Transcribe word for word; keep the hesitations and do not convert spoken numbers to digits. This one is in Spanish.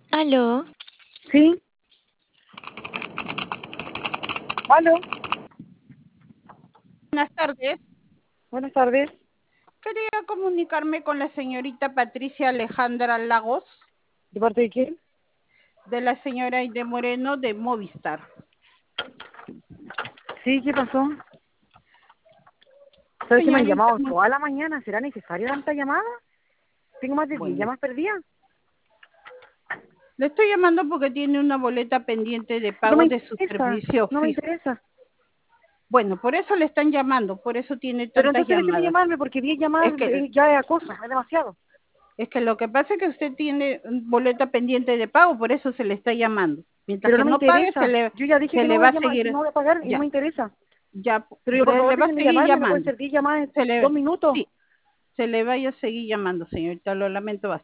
Aló, Sí, aló, Buenas tardes. buenas tardes. Quería comunicarme con la señorita Patricia Alejandra Lagos, ¿De parte de quién? de la señora Aide Moreno de Movistar. Sí, ¿qué pasó? ¿Sabes que me han Señorita, llamado toda la mañana? ¿Será necesaria tanta llamada? Tengo más de diez bueno, llamadas perdidas. le estoy llamando porque tiene una boleta pendiente de No pago me de su interesa, servicio no me fijo. interesa. Bueno, por eso le están llamando, por eso tiene Pero tantas entonces déjeme llamadas. llamarme porque diez llamadas Es que, eh, ya es acoso, es demasiado. es que lo que pasa es que usted tiene boleta pendiente de pago, por eso se le está llamando. Mientras Pero no que me no pague, se interesa. le, Yo ya dije se que no le voy va a a llamar, que seguir, no voy a pagar y no ya, me interesa. ya, Pero yo, por le favor, va a déjenme seguir llamarme, no pueden llamando. ser diez llamadas Se en dos le, minutos. sí, se le vaya a seguir llamando, señorita, lo lamento bastante.